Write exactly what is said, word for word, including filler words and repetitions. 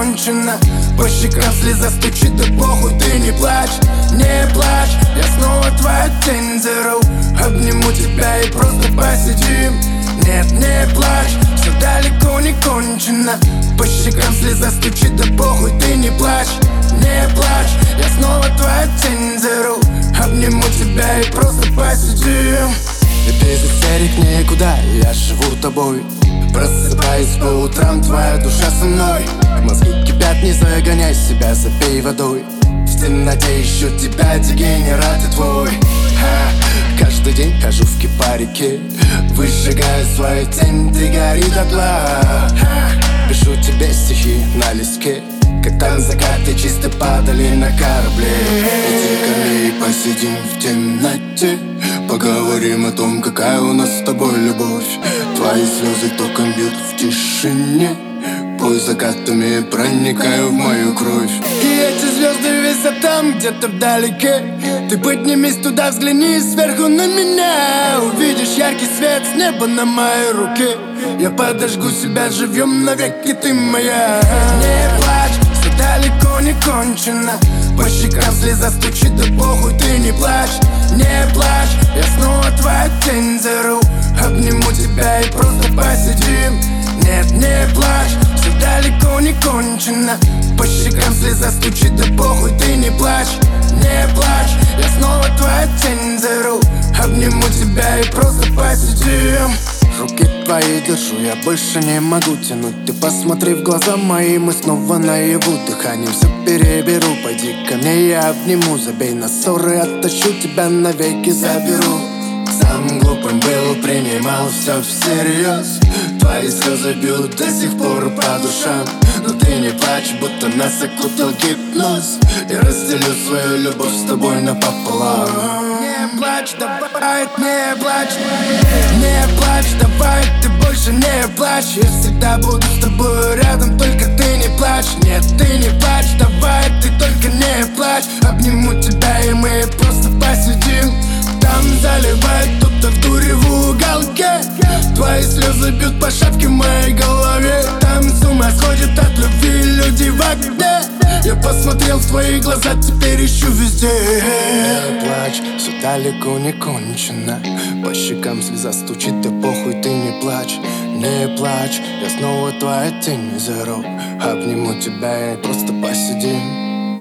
кончено. По щекам слеза стучит, да похуй, ты не плачь, не плачь. Я снова твоя тень, zero. Обниму тебя и просто посидим. Нет, не плачь, все далеко не кончено. По щекам слеза стучит, да похуй, ты не плачь, не плачь. Я снова твоя тень, zero. Обниму тебя и просто посидим. И без истерик никуда, я живу тобой. Просыпаюсь по утрам, твоя душа со мной. Мозги кипят, не загоняй себя, запей водой. В темноте ищу тебя, дегенерат и твой. Ха. Каждый день хожу в кипарике, выжигаю свою тень, ты гори дотла. Пишу тебе стихи на листке, как там закаты чисто падали на корабле. Иди ко мне и посидим в темноте, поговорим о том, какая у нас с тобой любовь. Твои слезы током бьют в тишине, пой закатами проникаю в мою кровь. И эти звезды висят там, где-то вдалеке. Ты поднимись туда, взгляни сверху на меня. Увидишь яркий свет с неба на моей руке. Я подожгу себя живьем навеки, ты моя. Не плачь, все далеко не кончено. По щекам слеза стучит, да похуй, ты не плачь, не плачь. Я снова твоя тень, zero. Обниму тебя и просто посидим. Нет, не плачь, все далеко не кончено. По щекам слеза стучит, да похуй, ты не плачь, не плачь. Я снова твоя тень, zero. Обниму тебя и просто посидим. Руки твои держу, я больше не могу тянуть. Ты посмотри в глаза мои, мы снова наяву. Дыханием все переберу, пойди ко мне, я обниму. Забей на ссоры, оттащу тебя навеки, заберу. Самым глупым был, принимал все всерьез. Твои слезы бьют до сих пор по душам. Но ты не плачь, будто нас окутал гипноз. Я разделю свою любовь с тобой напополам. Не плачь, давай, не плачь, не плачь, давай, ты больше не плачь. Я всегда буду с тобой рядом, только ты не плачь. Нет, ты не плачь, давай, ты только не плачь. Обниму тебя и мы просто посидим. Там заливает кто-то в дуре в уголке. Твои слезы бьют по шапке в моей голове. Там с ума сходят от любви люди в окне. Я посмотрел в твои глаза, теперь ищу везде. Не плачь, все далеко не кончено. По щекам слеза стучит, да похуй, ты не плачь, не плачь. Я снова твоя тень, zero. Обниму тебя и просто посидим.